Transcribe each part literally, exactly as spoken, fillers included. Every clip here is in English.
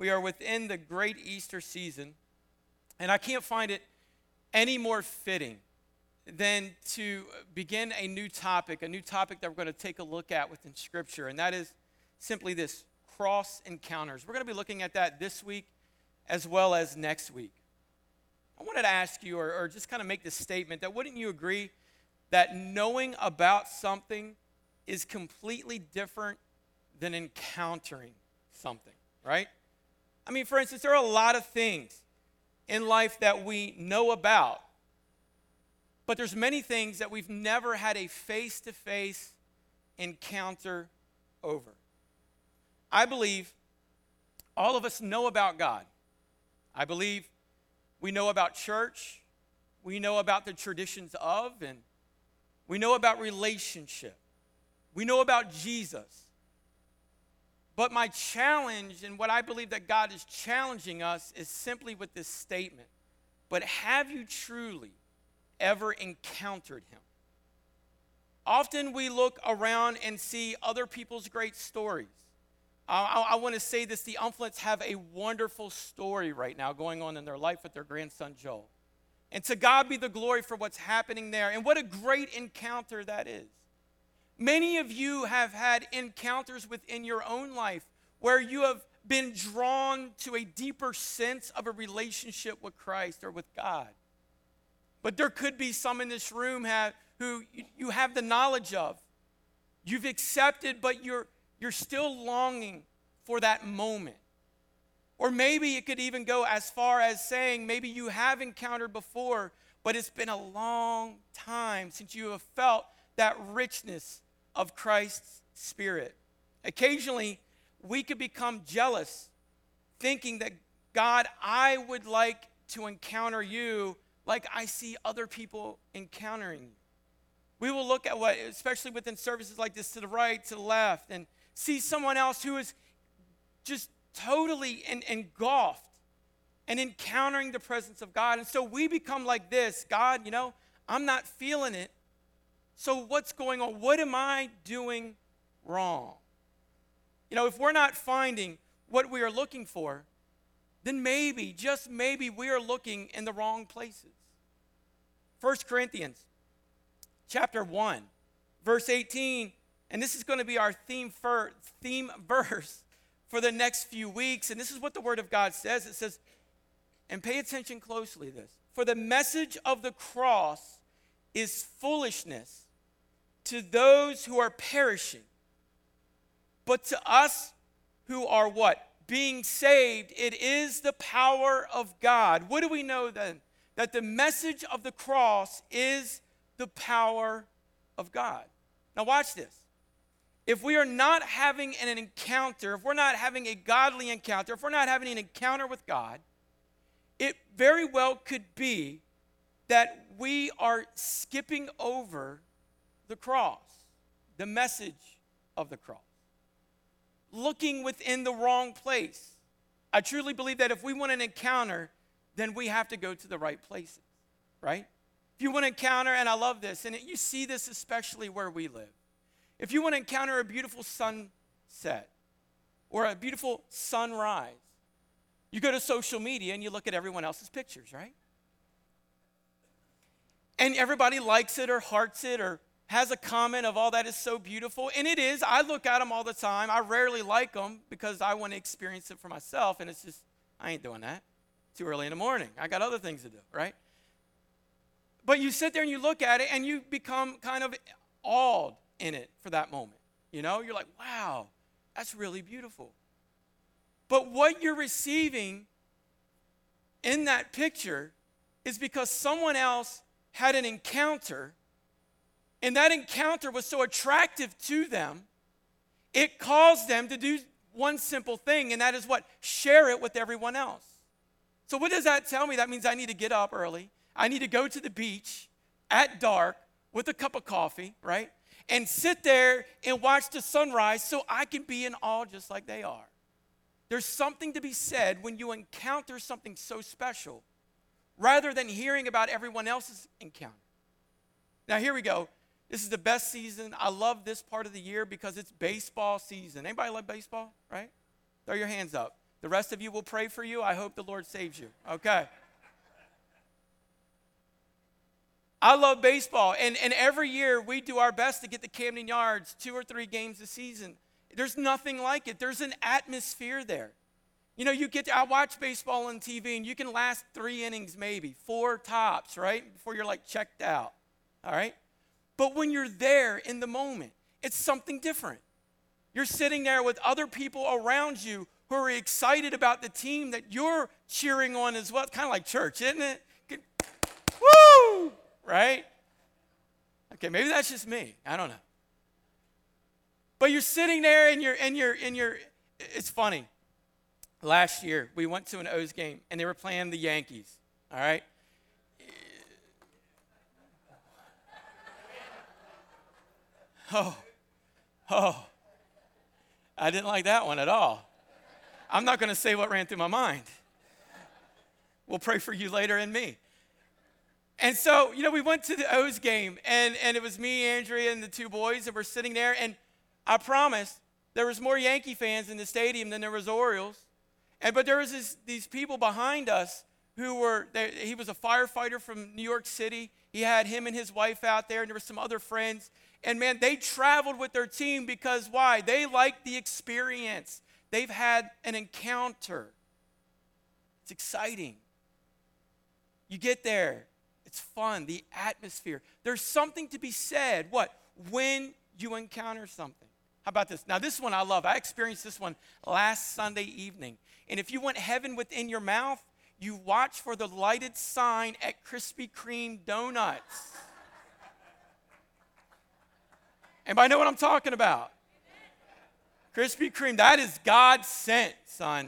We are within the great Easter season, and I can't find it any more fitting than to begin a new topic, a new topic that we're going to take a look at within Scripture, and that is simply this: cross encounters. We're going to be looking at that this week as well as next week. I wanted to ask you, or, or just kind of make this statement, that wouldn't you agree that knowing about something is completely different than encountering something, right? I mean, for instance, there are a lot of things in life that we know about, but there's many things that we've never had a face-to-face encounter over. I believe all of us know about God. I believe we know about church. We know about the traditions of, and we know about relationship. We know about Jesus. But my challenge, and what I believe that God is challenging us, is simply with this statement: but have you truly ever encountered him? Often we look around and see other people's great stories. I, I, I want to say this: the Umflets have a wonderful story right now going on in their life with their grandson Joel. And to God be the glory for what's happening there. And what a great encounter that is. Many of you have had encounters within your own life where you have been drawn to a deeper sense of a relationship with Christ or with God. But there could be some in this room have, who you have the knowledge of. You've accepted, but you're, you're still longing for that moment. Or maybe it could even go as far as saying maybe you have encountered before, but it's been a long time since you have felt that richness of Christ's Spirit. Occasionally, we could become jealous, thinking that, God, I would like to encounter you like I see other people encountering you. We will look at what, especially within services like this, to the right, to the left, and see someone else who is just totally en- engulfed and encountering the presence of God. And so we become like this: God, you know, I'm not feeling it. So what's going on? What am I doing wrong? You know, if we're not finding what we are looking for, then maybe, just maybe, we are looking in the wrong places. First Corinthians chapter one, verse eighteen, and this is going to be our theme, for, theme verse for the next few weeks. And this is what the Word of God says. It says, and pay attention closely to this: for the message of the cross is foolishness to those who are perishing, but to us who are what? Being saved, it is the power of God. What do we know then? That the message of the cross is the power of God. Now watch this. If we are not having an encounter, if we're not having a godly encounter, if we're not having an encounter with God, it very well could be that we are skipping over the cross, the message of the cross, looking within the wrong place. I truly believe that if we want an encounter, then we have to go to the right places, right? If you want to encounter, and I love this, and you see this especially where we live. If you want to encounter a beautiful sunset or a beautiful sunrise, you go to social media and you look at everyone else's pictures, right? And everybody likes it or hearts it or has a comment of, all that is so beautiful. And it is. I look at them all the time. I rarely like them because I want to experience it for myself. And it's just, I ain't doing that. Too early in the morning. I got other things to do, right? But you sit there and you look at it and you become kind of awed in it for that moment. You know, you're like, wow, that's really beautiful. But what you're receiving in that picture is because someone else had an encounter, and that encounter was so attractive to them, it caused them to do one simple thing, and that is what? Share it with everyone else. So what does that tell me? That means I need to get up early. I need to go to the beach at dark with a cup of coffee, right? And sit there and watch the sunrise so I can be in awe just like they are. There's something to be said when you encounter something so special rather than hearing about everyone else's encounter. Now, here we go. This is the best season. I love this part of the year because it's baseball season. Anybody love baseball, right? Throw your hands up. The rest of you will pray for you. I hope the Lord saves you. Okay. I love baseball, and, and every year we do our best to get the Camden Yards two or three games a season. There's nothing like it. There's an atmosphere there. You know, you get to, I watch baseball on T V, and you can last three innings maybe, four tops, right, before you're like checked out, all right? But when you're there in the moment, it's something different. You're sitting there with other people around you who are excited about the team that you're cheering on as well. It's kind of like church, isn't it? Woo! Right? Okay, maybe that's just me. I don't know. But you're sitting there and you're and you're and you're it's funny. Last year we went to an O's game and they were playing the Yankees. All right? Oh. Oh. I didn't like that one at all. I'm not going to say what ran through my mind. We'll pray for you later and me. And so, you know, we went to the O's game, and, and it was me, Andrea, and the two boys, and we're sitting there, and I promise there was more Yankee fans in the stadium than there was Orioles. And but there was this, these people behind us who were, they, he was a firefighter from New York City. He had him and his wife out there, and there were some other friends. And man, they traveled with their team because why? They liked the experience. They've had an encounter. It's exciting. You get there. It's fun, the atmosphere. There's something to be said, what? When you encounter something. How about this? Now, this one I love. I experienced this one last Sunday evening. And if you want heaven within your mouth, you watch for the lighted sign at Krispy Kreme Donuts. Anybody know what I'm talking about? Krispy Kreme, that is God sent, son.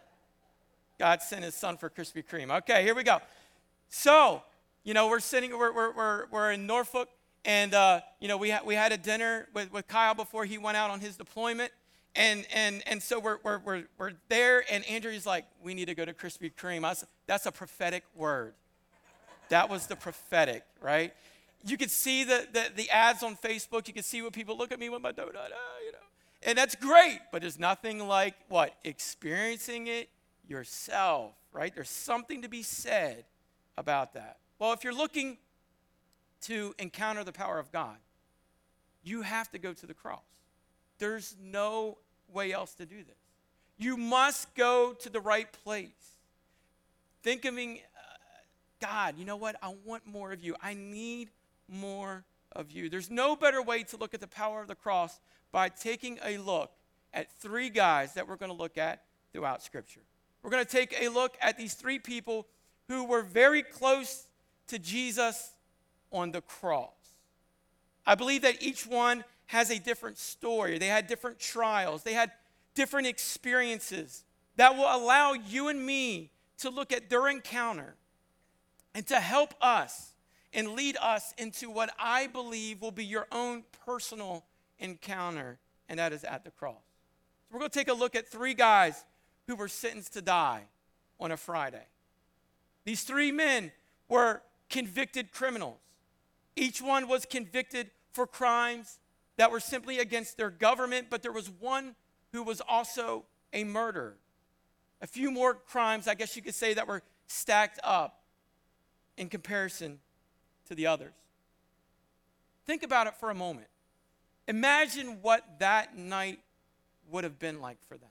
God sent his son for Krispy Kreme. Okay, here we go. So, you know, we're sitting, we're, we're, we're, we're in Norfolk, and, uh, you know, we, ha- we had a dinner with, with Kyle before he went out on his deployment, and and and so we're, we're, we're, we're there, and Andrew's like, we need to go to Krispy Kreme. I was, that's a prophetic word. That was the prophetic, right? You could see the, the, the ads on Facebook. You could see what people look at me with my donut, oh, you know. And that's great, but there's nothing like, what, experiencing it yourself, right? There's something to be said about that. Well, if you're looking to encounter the power of God, you have to go to the cross. There's no way else to do this. You must go to the right place. Think of me, uh, God, you know what? I want more of you. I need more of you. There's no better way to look at the power of the cross by taking a look at three guys that we're going to look at throughout Scripture. We're going to take a look at these three people who were very close to Jesus on the cross. I believe that each one has a different story. They had different trials. They had different experiences that will allow you and me to look at their encounter and to help us and lead us into what I believe will be your own personal encounter, and that is at the cross. So we're going to take a look at three guys who were sentenced to die on a Friday. These three men were convicted criminals. Each one was convicted for crimes that were simply against their government, but there was one who was also a murderer. A few more crimes, I guess you could say, that were stacked up in comparison to the others. Think about it for a moment. Imagine what that night would have been like for them.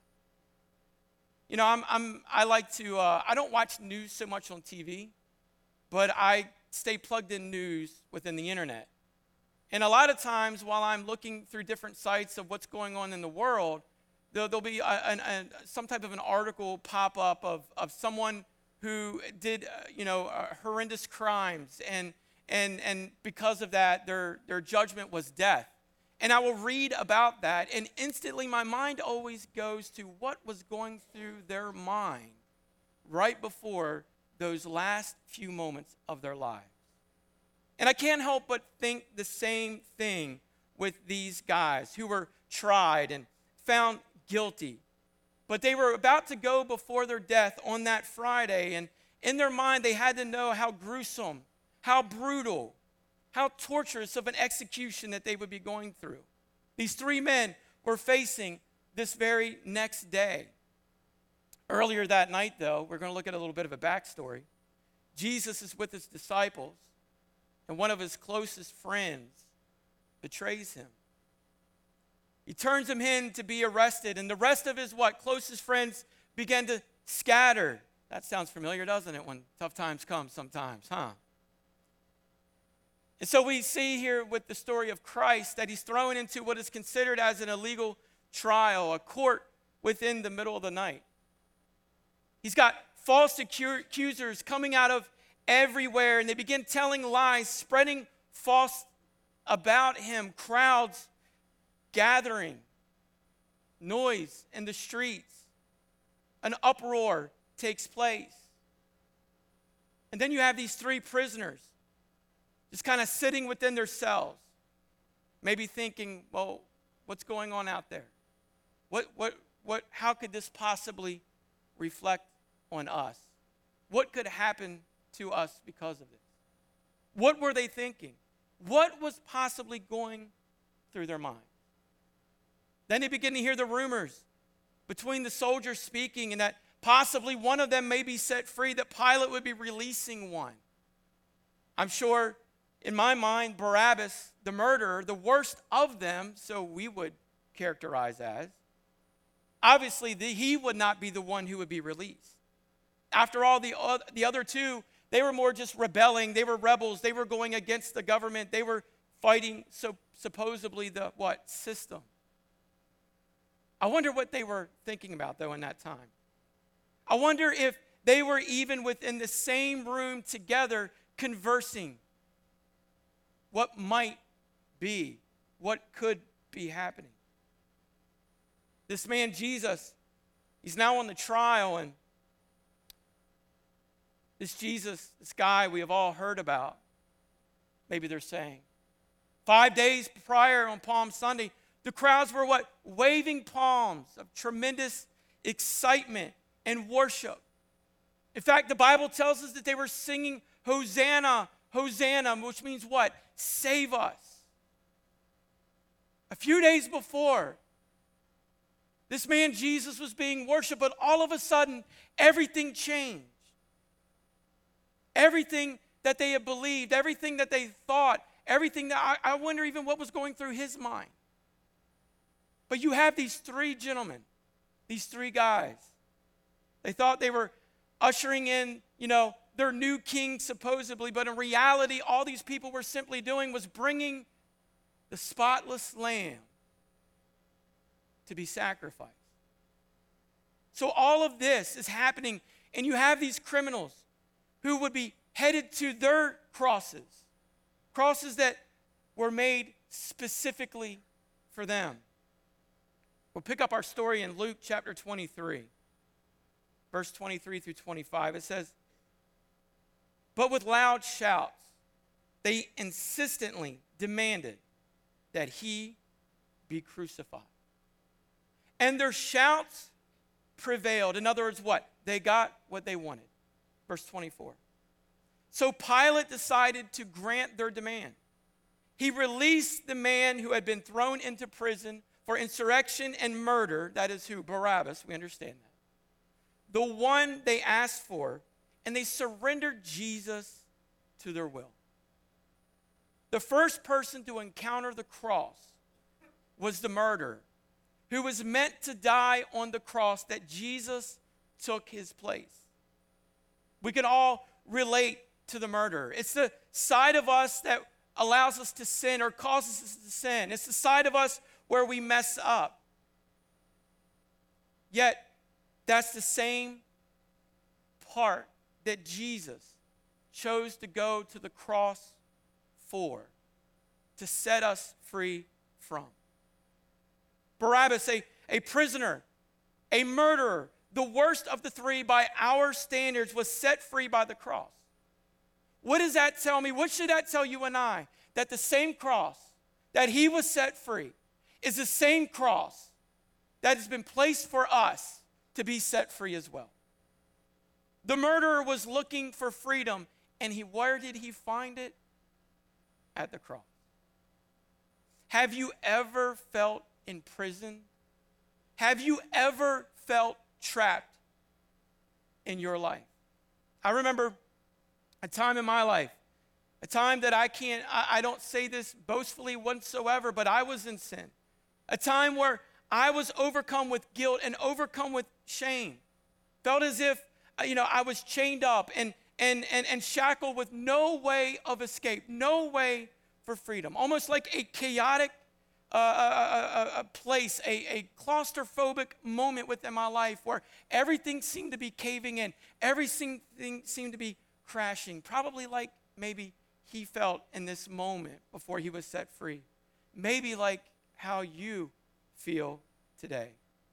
You know, I'm, I'm, I like to, uh, I don't watch news so much on T V, but I stay plugged in news within the internet. And a lot of times while I'm looking through different sites of what's going on in the world, there'll, there'll be a, a, a, some type of an article pop up of, of someone who did, uh, you know, uh, horrendous crimes, and and and because of that, their their judgment was death. And I will read about that, and instantly my mind always goes to what was going through their mind right before those last few moments of their lives. And I can't help but think the same thing with these guys who were tried and found guilty. But they were about to go before their death on that Friday, and in their mind they had to know how gruesome, how brutal, how torturous of an execution that they would be going through. These three men were facing this very next day. Earlier that night, though, we're going to look at a little bit of a backstory. Jesus is with his disciples, and one of his closest friends betrays him. He turns him in to be arrested, and the rest of his what? Closest friends begin to scatter. That sounds familiar, doesn't it, when tough times come sometimes, huh? And so we see here with the story of Christ that he's thrown into what is considered as an illegal trial, a court within the middle of the night. He's got false accusers coming out of everywhere, and they begin telling lies, spreading false about him, crowds gathering, noise in the streets, an uproar takes place. And then you have these three prisoners just kind of sitting within their cells, maybe thinking, well, what's going on out there? What, what, what, how could this possibly reflect on us? What could happen to us because of this? What were they thinking? What was possibly going through their mind? Then they begin to hear the rumors between the soldiers speaking, and that possibly one of them may be set free, that Pilate would be releasing one. I'm sure, in my mind, Barabbas, the murderer, the worst of them, so we would characterize as, obviously the, he would not be the one who would be released. After all, the, uh, the other two, they were more just rebelling. They were rebels. They were going against the government. They were fighting, so supposedly, the what? System. I wonder what they were thinking about, though, in that time. I wonder if they were even within the same room together conversing. What might be, what could be happening. This man, Jesus, he's now on the trial, and this Jesus, this guy we have all heard about, maybe they're saying. Five days prior on Palm Sunday, the crowds were what? Waving palms of tremendous excitement and worship. In fact, the Bible tells us that they were singing Hosanna, Hosanna, which means what? Save us. A few days before, this man Jesus was being worshiped, but all of a sudden, everything changed. Everything that they had believed, everything that they thought, everything that I, I wonder even what was going through his mind. But you have these three gentlemen, these three guys. They thought they were ushering in, you know, their new king supposedly, but in reality, all these people were simply doing was bringing the spotless lamb to be sacrificed. So all of this is happening, and you have these criminals who would be headed to their crosses, crosses that were made specifically for them. We'll pick up our story in Luke chapter twenty-three, verse twenty-three through twenty-five. It says, "But with loud shouts, they insistently demanded that he be crucified. And their shouts prevailed." In other words, what? They got what they wanted. Verse twenty-four. "So Pilate decided to grant their demand. He released the man who had been thrown into prison for insurrection and murder." That is who? Barabbas. We understand that. "The one they asked for, and they surrendered Jesus to their will." The first person to encounter the cross was the murderer, who was meant to die on the cross, that Jesus took his place. We can all relate to the murderer. It's the side of us that allows us to sin or causes us to sin. It's the side of us where we mess up. Yet, that's the same part that Jesus chose to go to the cross for, to set us free from. Barabbas, a, a prisoner, a murderer, the worst of the three by our standards, was set free by the cross. What does that tell me? What should that tell you and I? That the same cross that he was set free is the same cross that has been placed for us to be set free as well. The murderer was looking for freedom, and he, where did he find it? At the cross. Have you ever felt in prison? Have you ever felt trapped in your life. I remember a time in my life, a time that I can't, I, I don't say this boastfully whatsoever, but I was in sin. A time where I was overcome with guilt and overcome with shame. Felt as if, you know, I was chained up and, and, and, and shackled with no way of escape, no way for freedom. Almost like a chaotic uh, a, a, a place, a, a claustrophobic moment within my life where everything seemed to be caving in. Everything seemed to be crashing. Probably like maybe he felt in this moment before he was set free. Maybe like how you feel today.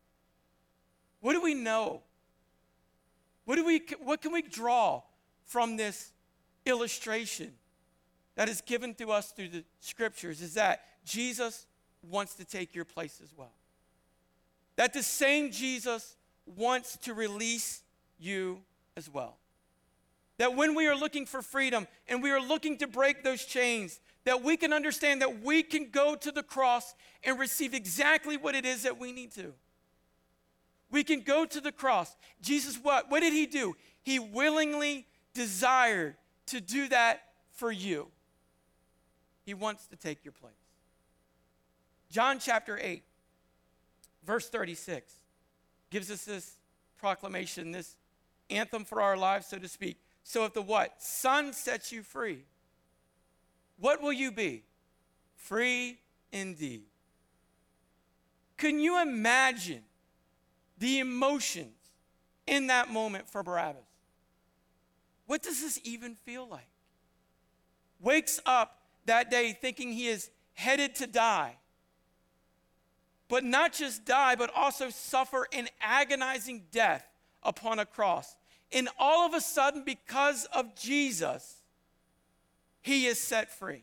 What do we know? What do we? What can we draw from this illustration that is given to us through the scriptures? Is that Jesus wants to take your place as well. That the same Jesus wants to release you as well. That when we are looking for freedom and we are looking to break those chains, that we can understand that we can go to the cross and receive exactly what it is that we need to. We can go to the cross. Jesus, what? What did he do? He willingly desired to do that for you. He wants to take your place. John chapter eight, verse thirty-six, gives us this proclamation, this anthem for our lives, so to speak. So if the what? Son sets you free, what will you be? Free indeed. Can you imagine the emotions in that moment for Barabbas? What does this even feel like? Wakes up that day thinking he is headed to die. But not just die, but also suffer an agonizing death upon a cross. And all of a sudden, because of Jesus, he is set free.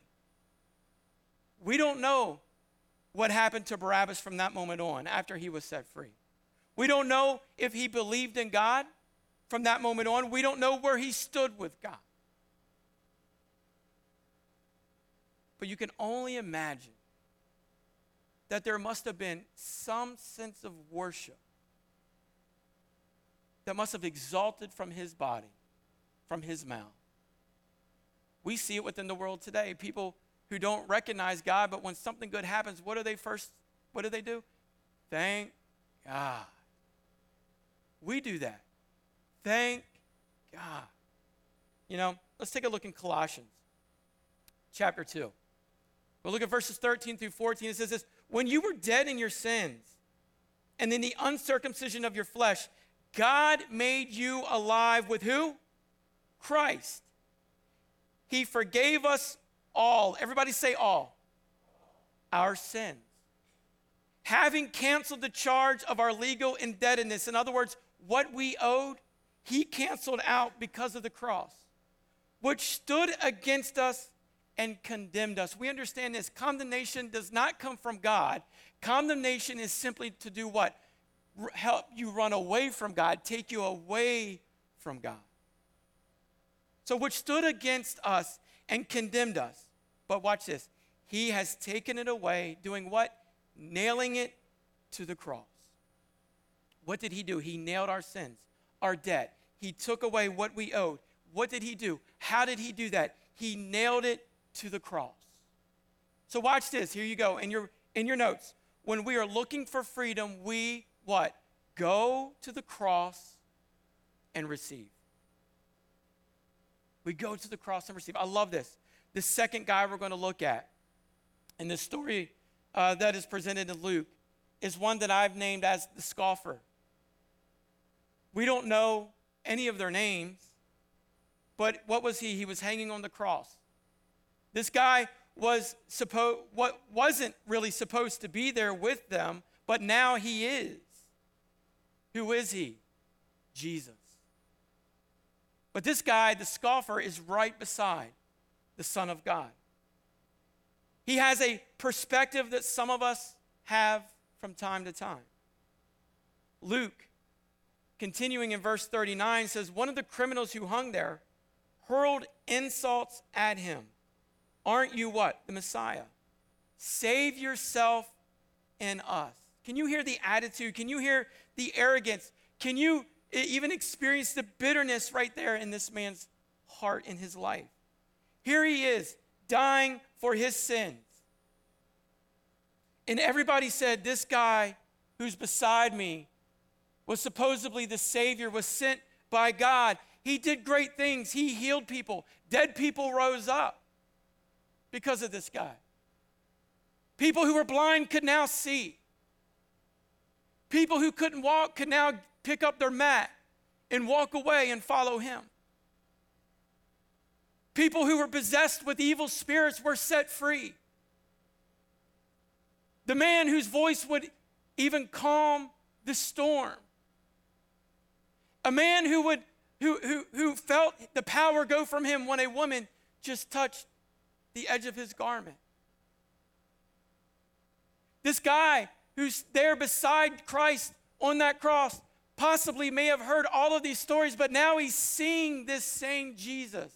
We don't know what happened to Barabbas from that moment on after he was set free. We don't know if he believed in God from that moment on. We don't know where he stood with God. But you can only imagine that there must have been some sense of worship that must have exalted from his body, from his mouth. We see it within the world today. People who don't recognize God, but when something good happens, what do they first, what do they do? Thank God. We do that. Thank God. You know, let's take a look in Colossians chapter two. We'll look at verses thirteen through fourteen. It says this: when you were dead in your sins and in the uncircumcision of your flesh, God made you alive with who? Christ. He forgave us all. Everybody say all. Our sins. Having canceled the charge of our legal indebtedness. In other words, what we owed, he canceled out because of the cross, which stood against us and condemned us. We understand this. Condemnation does not come from God. Condemnation is simply to do what? R- help you run away from God, take you away from God. So which stood against us and condemned us. But watch this. He has taken it away, doing what? Nailing it to the cross. What did he do? He nailed our sins, our debt. He took away what we owed. What did he do? How did he do that? He nailed it to the cross. So watch this. Here you go in your in your notes. When we are looking for freedom, we what? Go to the cross and receive. We go to the cross and receive. I love this. The second guy we're going to look at in the story uh, that is presented in Luke is one that I've named as the scoffer. We don't know any of their names, but what was he? He was hanging on the cross. This guy was supposed, what wasn't really supposed to be there with them, but now he is. Who is he? Jesus. But this guy, the scoffer, is right beside the Son of God. He has a perspective that some of us have from time to time. Luke, continuing in verse thirty-nine, says, one of the criminals who hung there hurled insults at him. Aren't you what? The Messiah. Save yourself and us. Can you hear the attitude? Can you hear the arrogance? Can you even experienced the bitterness right there in this man's heart, in his life. Here he is, dying for his sins. And everybody said, this guy who's beside me was supposedly the Savior, was sent by God. He did great things. He healed people. Dead people rose up because of this guy. People who were blind could now see. People who couldn't walk could now pick up their mat and walk away and follow him. People who were possessed with evil spirits were set free. The man whose voice would even calm the storm. A man who would who, who, who felt the power go from him when a woman just touched the edge of his garment. This guy who's there beside Christ on that cross possibly may have heard all of these stories, but now he's seeing this same Jesus.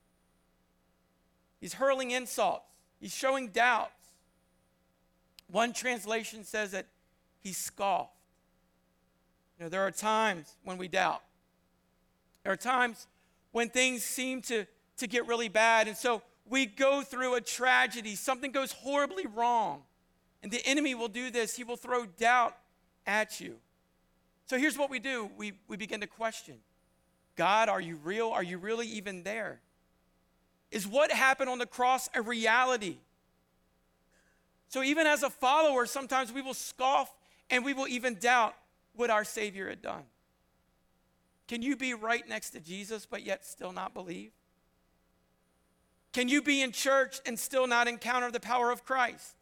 He's hurling insults. He's showing doubts. One translation says that he scoffed. You know, there are times when we doubt. There are times when things seem to, to get really bad, and so we go through a tragedy. Something goes horribly wrong, and the enemy will do this. He will throw doubt at you. So here's what we do. We, we begin to question. God, are you real? Are you really even there? Is what happened on the cross a reality? So even as a follower, sometimes we will scoff and we will even doubt what our Savior had done. Can you be right next to Jesus but yet still not believe? Can you be in church and still not encounter the power of Christ?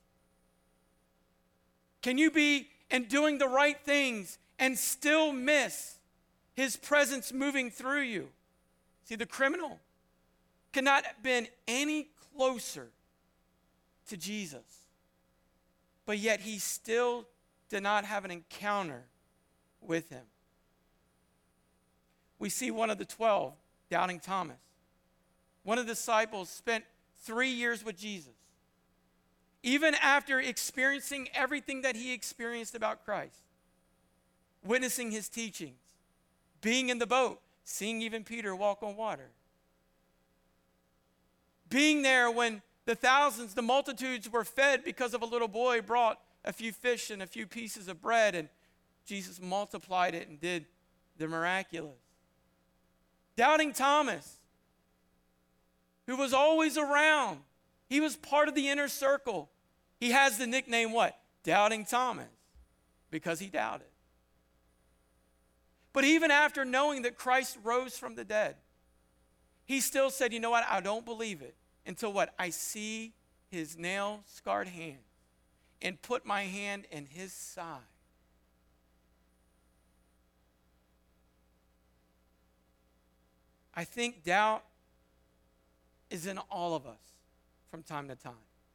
Can you be in doing the right things and still miss his presence moving through you? See, the criminal cannot have been any closer to Jesus, but yet he still did not have an encounter with him. We see one of the twelve, doubting Thomas. One of the disciples spent three years with Jesus. Even after experiencing everything that he experienced about Christ, witnessing his teachings, being in the boat, seeing even Peter walk on water, being there when the thousands, the multitudes were fed because of a little boy brought a few fish and a few pieces of bread, and Jesus multiplied it and did the miraculous. Doubting Thomas, who was always around. He was part of the inner circle. He has the nickname what? Doubting Thomas, because he doubted. But even after knowing that Christ rose from the dead, he still said, you know what, I don't believe it until what? I see his nail-scarred hand and put my hand in his side. I think doubt is in all of us from time to time.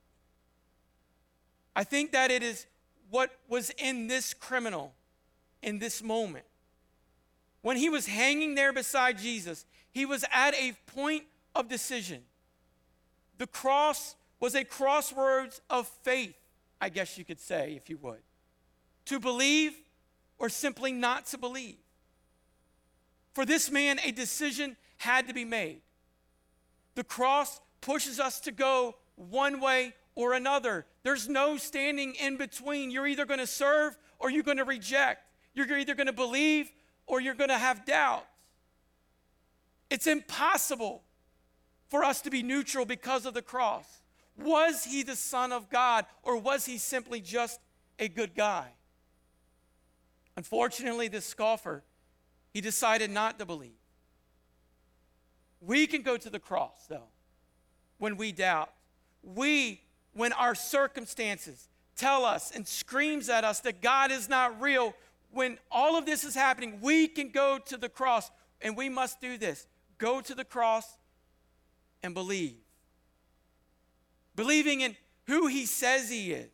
I think that it is what was in this criminal in this moment. When he was hanging there beside Jesus, he was at a point of decision. The cross was a crossroads of faith, I guess you could say, if you would. To believe or simply not to believe. For this man, a decision had to be made. The cross pushes us to go one way or another. There's no standing in between. You're either going to serve or you're going to reject. You're either going to believe or you're going to have doubt. It's impossible for us to be neutral because of the cross. Was he the Son of God, or was he simply just a good guy? Unfortunately, this scoffer, he decided not to believe. We can go to the cross, though, when we doubt. We, when our circumstances tell us and screams at us that God is not real, when all of this is happening, we can go to the cross, and we must do this. Go to the cross and believe. Believing in who he says he is.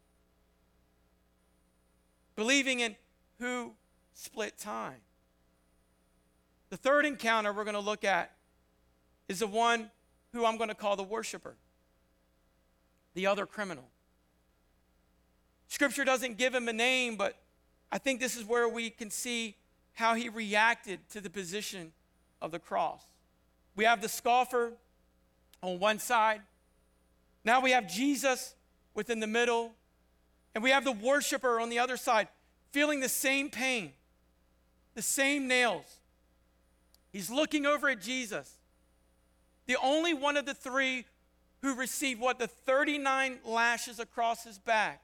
Believing in who split time. The third encounter we're going to look at is the one who I'm going to call the worshiper, the other criminal. Scripture doesn't give him a name, but I think this is where we can see how he reacted to the position of the cross. We have the scoffer on one side. Now we have Jesus within the middle. And we have the worshiper on the other side, feeling the same pain, the same nails. He's looking over at Jesus, the only one of the three who received what? The thirty-nine lashes across his back.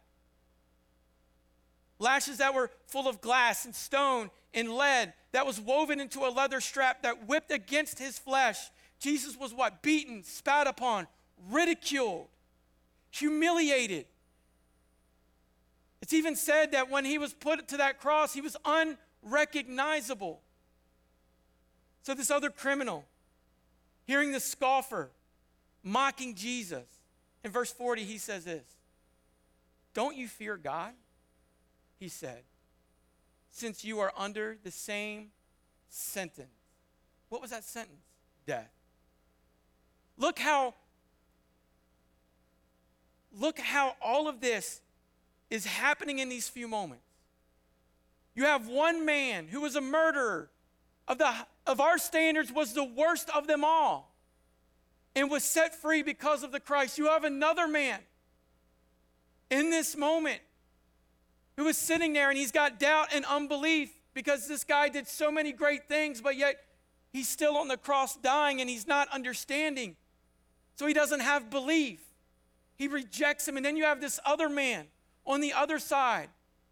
Lashes that were full of glass and stone and lead, that was woven into a leather strap that whipped against his flesh. Jesus was what? Beaten, spat upon, ridiculed, humiliated. It's even said that when he was put to that cross, he was unrecognizable. So this other criminal, hearing the scoffer mocking Jesus, in verse forty, he says this, "Don't you fear God?" he said, "since you are under the same sentence." What was that sentence? Death. Look how, look how all of this is happening in these few moments. You have one man who was a murderer, of, the, of our standards was the worst of them all, and was set free because of the Christ. You have another man in this moment who is sitting there, and he's got doubt and unbelief because this guy did so many great things, but yet he's still on the cross dying, and he's not understanding. So he doesn't have belief. He rejects him. And then you have this other man on the other side.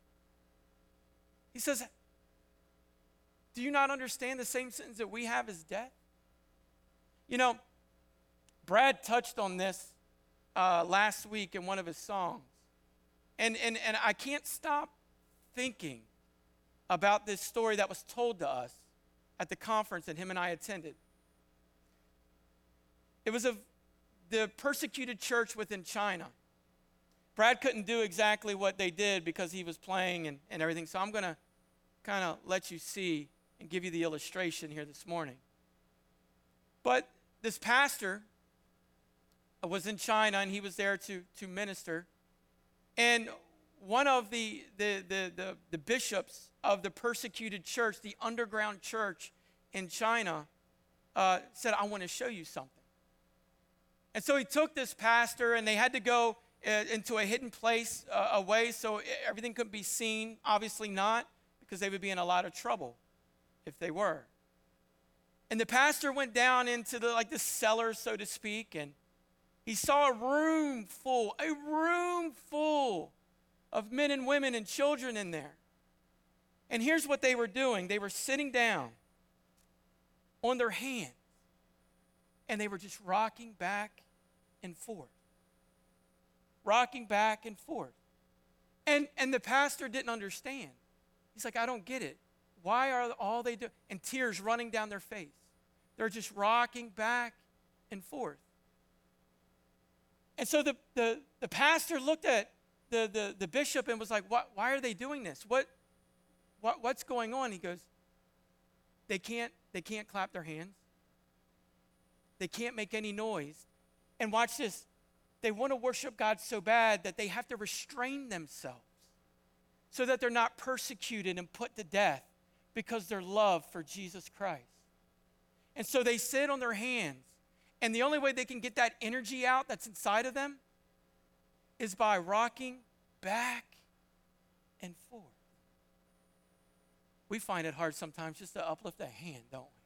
He says, "Do you not understand the same sentence that we have is death?" You know, Brad touched on this uh, last week in one of his songs. And, and, and I can't stop thinking about this story that was told to us at the conference that him and I attended. It was of the persecuted church within China. Brad couldn't do exactly what they did because he was playing and, and everything, so I'm going to kind of let you see and give you the illustration here this morning. But this pastor was in China, and he was there to, to minister. And one of the, the, the, the, the bishops of the persecuted church, the underground church in China, uh, said, "I want to show you something." And so he took this pastor, and they had to go uh, into a hidden place uh, away so everything couldn't be seen. Obviously not, because they would be in a lot of trouble if they were. And the pastor went down into the like the cellar, so to speak, and he saw a room full, a room full of men and women and children in there. And here's what they were doing. They were sitting down on their hands, and they were just rocking back and forth. Rocking back and forth. And, and the pastor didn't understand. He's like, "I don't get it. Why are all they doing?" And tears running down their face. They're just rocking back and forth. And so the, the, the pastor looked at the, the, the bishop and was like, "What, why are they doing this? What, what, what's going on?" He goes, they can't, they can't clap their hands. They can't make any noise. And watch this. They want to worship God so bad that they have to restrain themselves so that they're not persecuted and put to death because their love for Jesus Christ. And so they sit on their hands. And the only way they can get that energy out that's inside of them is by rocking back and forth. We find it hard sometimes just to uplift a hand, don't we?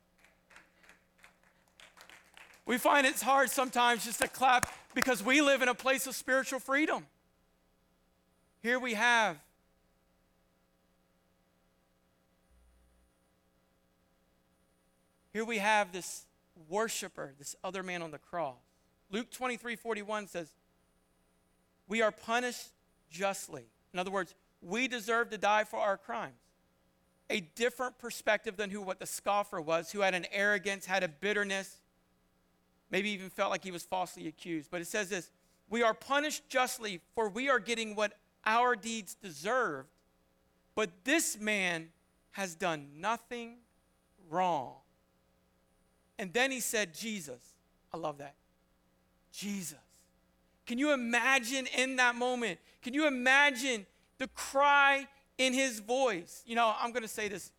We find it's hard sometimes just to clap because we live in a place of spiritual freedom. Here we have Here we have this worshiper, this other man on the cross. Luke twenty-three forty-one says, "We are punished justly." In other words, we deserve to die for our crimes. A different perspective than who what the scoffer was, who had an arrogance, had a bitterness, maybe even felt like he was falsely accused. But it says this, "We are punished justly, for we are getting what our deeds deserved. But this man has done nothing wrong." And then he said, Jesus. I love that. Jesus. Can you imagine in that moment? Can you imagine the cry in his voice? You know, I'm going to say this.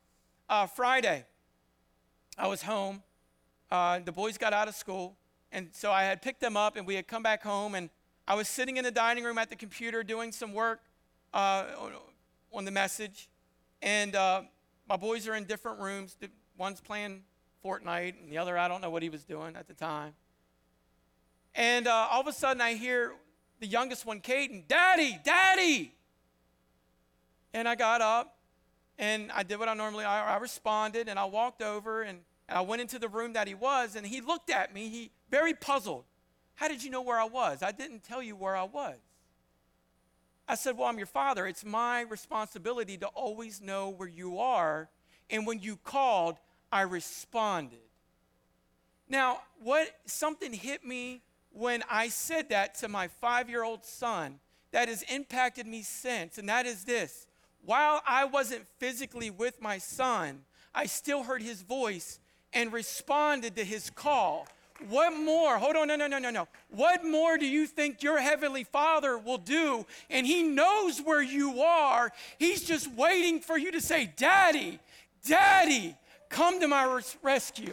uh, Friday, I was home. Uh, the boys got out of school, and so I had picked them up, and we had come back home, and I was sitting in the dining room at the computer doing some work uh, on the message, and uh, my boys are in different rooms. One's playing Fortnite, and the other, I don't know what he was doing at the time. And uh, all of a sudden, I hear the youngest one, Caden, "Daddy, Daddy!" And I got up, and I did what I normally, I, I responded, and I walked over, and, and I went into the room that he was, and he looked at me, he very puzzled. "How did you know where I was? I didn't tell you where I was." I said, "Well, I'm your father. It's my responsibility to always know where you are, and when you called, I responded." Now, what something hit me when I said that to my five-year-old son that has impacted me since, and that is this. While I wasn't physically with my son, I still heard his voice and responded to his call. What more? Hold on, no, no, no, no, no. What more do you think your heavenly Father will do? And he knows where you are. He's just waiting for you to say, "Daddy, Daddy, come to my res- rescue."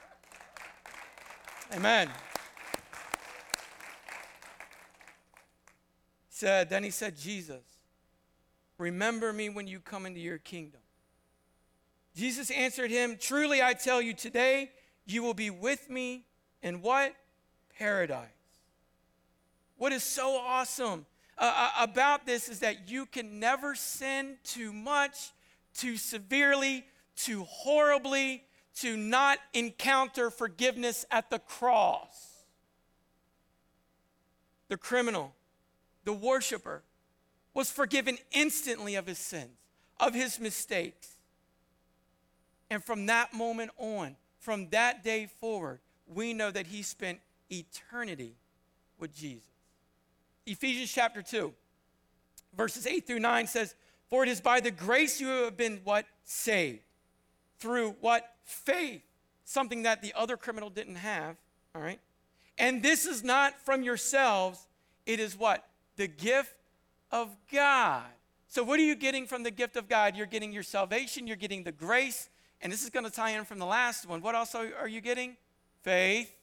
Amen. Said, then he said, "Jesus, remember me when you come into your kingdom." Jesus answered him, "Truly I tell you, today you will be with me in what? Paradise." What is so awesome uh, about this is that you can never sin too much, too severely, too horribly, to not encounter forgiveness at the cross. The criminal, the worshiper, was forgiven instantly of his sins, of his mistakes. And from that moment on, from that day forward, we know that he spent eternity with Jesus. Ephesians chapter two, verses eight through nine says, "For it is by the grace you have been what? Saved. Through what? Faith." Something that the other criminal didn't have, all right? "And this is not from yourselves. It is what? The gift of God." So what are you getting from the gift of God? You're getting your salvation. You're getting the grace. And this is going to tie in from the last one. What else are you getting? Faith.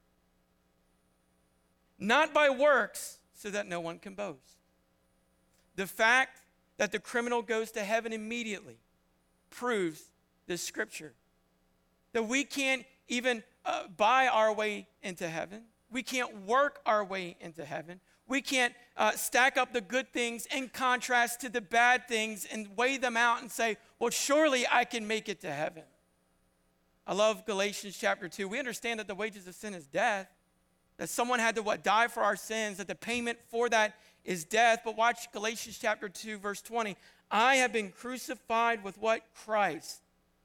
Not by works, so that no one can boast. The fact that the criminal goes to heaven immediately proves this scripture. That we can't even uh, buy our way into heaven. We can't work our way into heaven. We can't uh, stack up the good things in contrast to the bad things and weigh them out and say, "Well, surely I can make it to heaven." I love Galatians chapter two. We understand that the wages of sin is death, that someone had to what? Die for our sins, that the payment for that is death. But watch Galatians chapter two, verse twenty. "I have been crucified with what? Christ.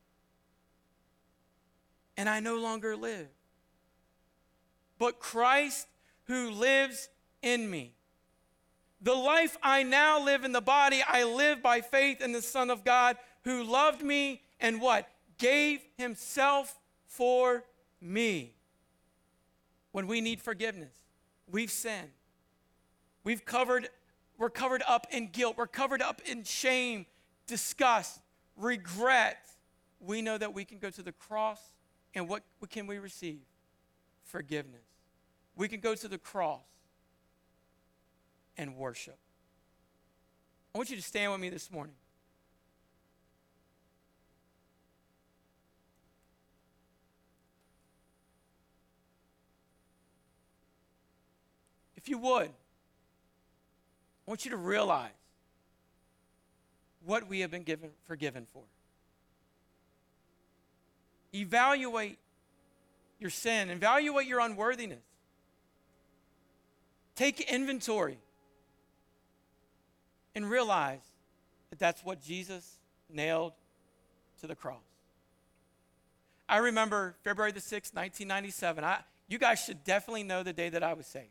And I no longer live, but Christ who lives in me. The life I now live in the body, I live by faith in the Son of God who loved me and what? Gave himself for me." When we need forgiveness, we've sinned. We've covered, we're covered up in guilt. We're covered up in shame, disgust, regret. We know that we can go to the cross, and what, what can we receive? Forgiveness. We can go to the cross and worship. I want you to stand with me this morning. If you would, I want you to realize what we have been given, forgiven for. Evaluate your sin. Evaluate your unworthiness. Take inventory and realize that that's what Jesus nailed to the cross. I remember February the sixth, nineteen ninety-seven. I, you guys should definitely know the day that I was saved.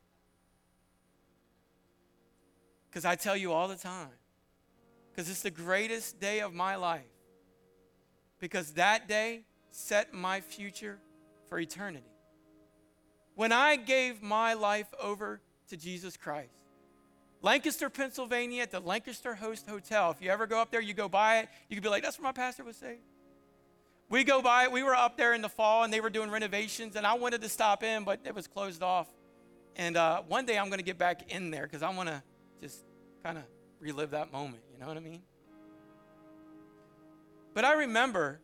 Because I tell you all the time, because it's the greatest day of my life. Because that day set my future for eternity. When I gave my life over to Jesus Christ, Lancaster, Pennsylvania, at the Lancaster Host Hotel. If you ever go up there, you go by it, you can be like, "That's where my pastor was saved." We go by, we were up there in the fall and they were doing renovations and I wanted to stop in, but it was closed off. And uh, one day I'm going to get back in there because I want to just kind of relive that moment. You know what I mean? But I remember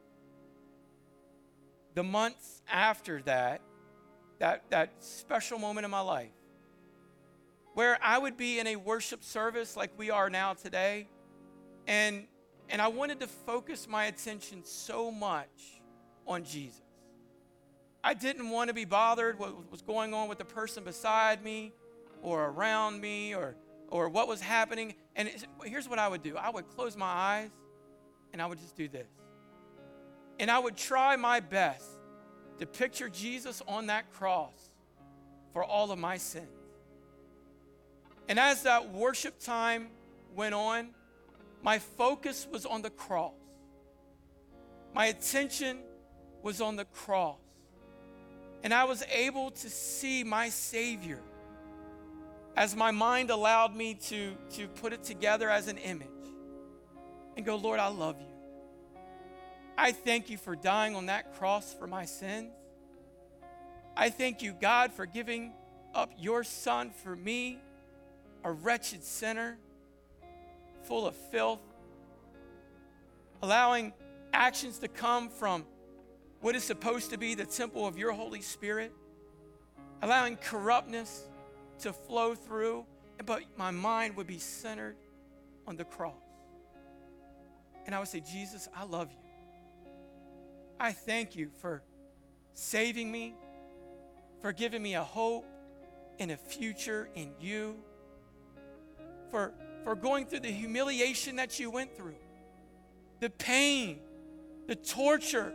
the months after that, that, that special moment in my life where I would be in a worship service like we are now today. And, and I wanted to focus my attention so much on Jesus. I didn't want to be bothered what was going on with the person beside me or around me or, or what was happening. And here's what I would do. I would close my eyes and I would just do this. And I would try my best to picture Jesus on that cross for all of my sins. And as that worship time went on, my focus was on the cross. My attention was on the cross. And I was able to see my Savior as my mind allowed me to, to put it together as an image and go, Lord, I love you. I thank you for dying on that cross for my sins. I thank you, God, for giving up your Son for me, a wretched sinner, full of filth, allowing actions to come from what is supposed to be the temple of your Holy Spirit, allowing corruptness to flow through, but my mind would be centered on the cross. And I would say, Jesus, I love you. I thank you for saving me, for giving me a hope and a future in you, for, for going through the humiliation that you went through, the pain, the torture.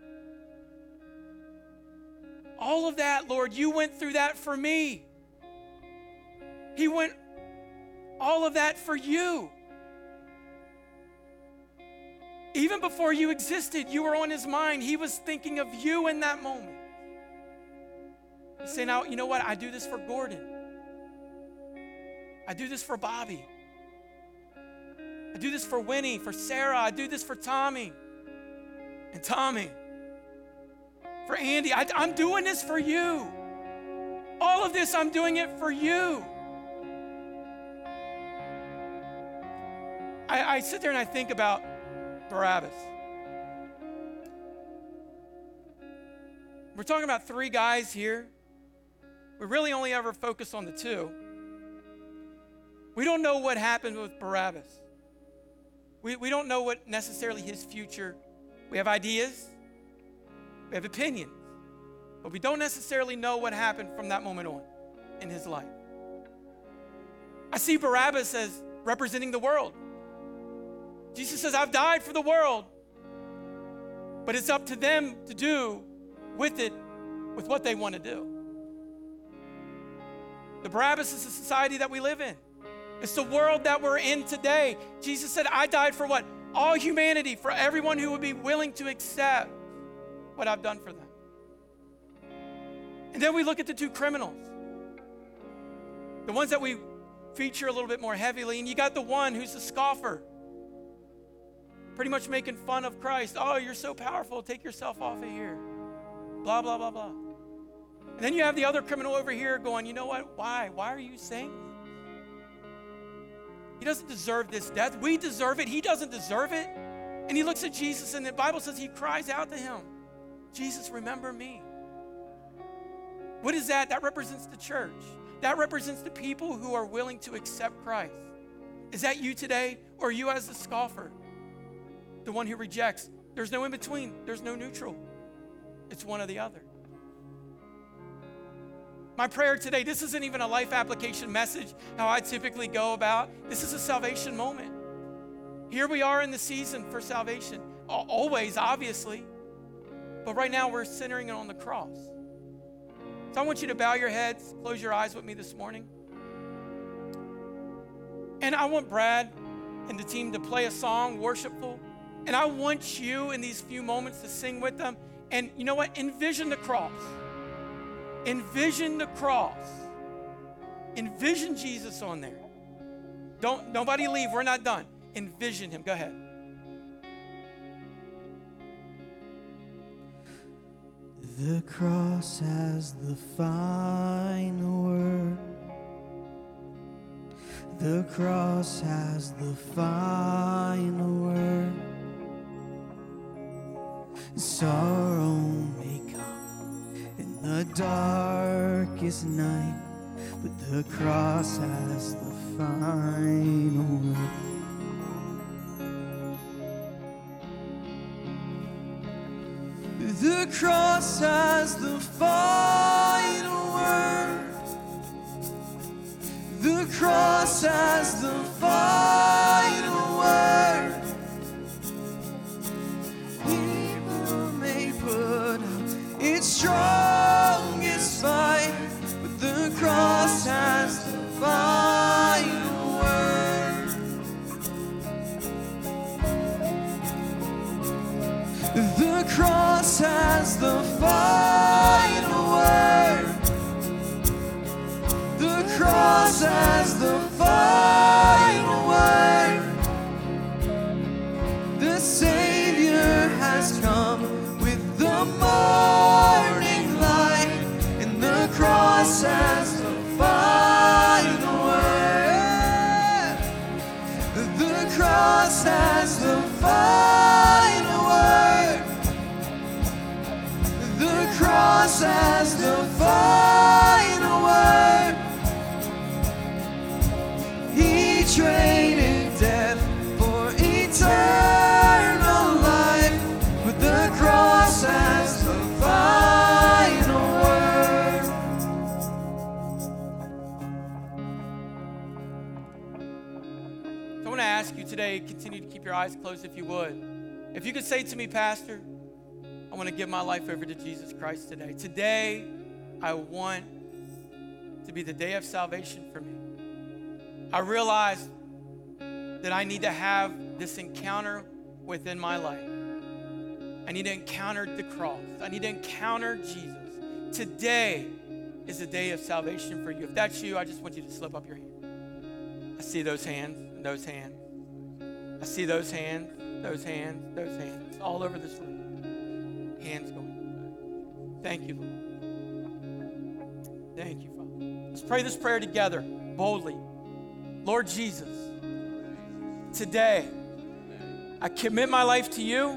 All of that, Lord, you went through that for me. He went all of that for you. Even before you existed, you were on his mind. He was thinking of you in that moment. You say, now, you know what? I do this for Gordon. I do this for Bobby. I do this for Winnie, for Sarah. I do this for Tommy and Tommy. For Andy. I, I'm doing this for you. All of this, I'm doing it for you. I, I sit there and I think about Barabbas. We're talking about three guys here. We really only ever focus on the two. We don't know what happened with Barabbas. We, we don't know what necessarily his future. We have ideas. We have opinions. But we don't necessarily know what happened from that moment on in his life. I see Barabbas as representing the world. Jesus says, I've died for the world, but it's up to them to do with it, with what they want to do. The Barabbas is the society that we live in. It's the world that we're in today. Jesus said, I died for what? All humanity, for everyone who would be willing to accept what I've done for them. And then we look at the two criminals, the ones that we feature a little bit more heavily, and you got the one who's a scoffer, pretty much making fun of Christ. Oh, you're so powerful. Take yourself off of here. Blah, blah, blah, blah. And then you have the other criminal over here going, you know what? Why? Why are you saying this? He doesn't deserve this death. We deserve it. He doesn't deserve it. And he looks at Jesus, and the Bible says he cries out to him, Jesus, remember me. What is that? That represents the church. That represents the people who are willing to accept Christ. Is that you today, or you as the scoffer? The one who rejects. There's no in between. There's no neutral. It's one or the other. My prayer today, this isn't even a life application message, how I typically go about. This is a salvation moment. Here we are in the season for salvation. Always, obviously. But right now we're centering on the cross. So I want you to bow your heads, close your eyes with me this morning. And I want Brad and the team to play a song, worshipful. And I want you in these few moments to sing with them. And you know what? Envision the cross. Envision the cross. Envision Jesus on there. Don't, nobody leave. We're not done. Envision him. Go ahead. The cross has the final word. The cross has the final word. Sorrow may come in the darkest night, but the cross has the final word. The cross has the final word. The cross has the final word. Evil may put up its strongest fight, but the cross has the final word. The cross has the final word. The cross has the final word. The Savior has come with the morning light, and the cross has the final word. The cross has the final word. The cross has the final word. He traded death for eternal life, but the cross has the final word. So I want to ask you today, continue to keep your eyes closed if you would. If you could say to me, Pastor, I want to give my life over to Jesus Christ today. Today, I want to be the day of salvation for me. I realize that I need to have this encounter within my life. I need to encounter the cross. I need to encounter Jesus. Today is the day of salvation for you. If that's you, I just want you to slip up your hand. I see those hands and those hands. I see those hands, those hands, those hands all over this room. Hands going. Thank you, Lord. Thank you, Father. Let's pray this prayer together, boldly. Lord Jesus, today I commit my life to you.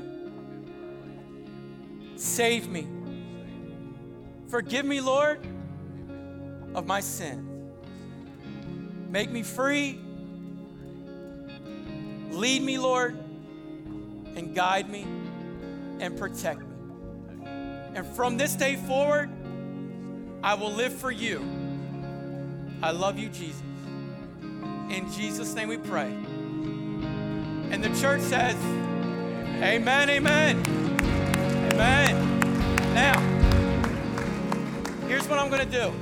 Save me. Forgive me, Lord, of my sins. Make me free. Lead me, Lord, and guide me and protect me. And from this day forward, I will live for you. I love you, Jesus. In Jesus' name we pray. And the church says, amen, amen, amen. Now, here's what I'm going to do.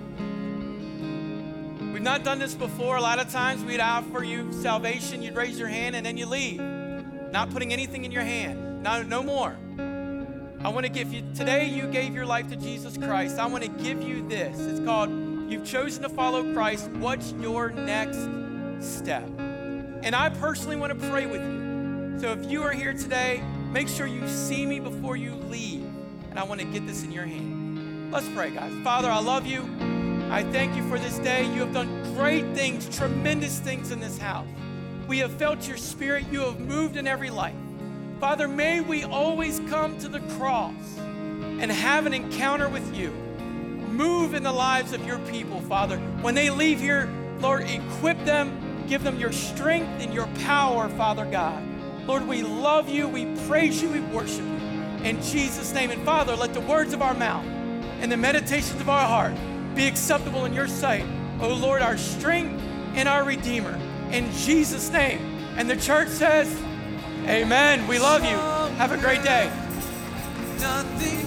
We've not done this before. A lot of times we'd offer you salvation. You'd raise your hand and then you leave. Not putting anything in your hand. No, no more. I want to give you, today you gave your life to Jesus Christ. I want to give you this. It's called, you've chosen to follow Christ. What's your next step? And I personally want to pray with you. So if you are here today, make sure you see me before you leave. And I want to get this in your hand. Let's pray, guys. Father, I love you. I thank you for this day. You have done great things, tremendous things in this house. We have felt your spirit. You have moved in every life. Father, may we always come to the cross and have an encounter with you. Move in the lives of your people, Father. When they leave here, Lord, equip them, give them your strength and your power, Father God. Lord, we love you, we praise you, we worship you. In Jesus' name, and Father, let the words of our mouth and the meditations of our heart be acceptable in your sight, O Lord, our strength and our Redeemer. In Jesus' name. And the church says, amen. We love you. Have a great day. Nothing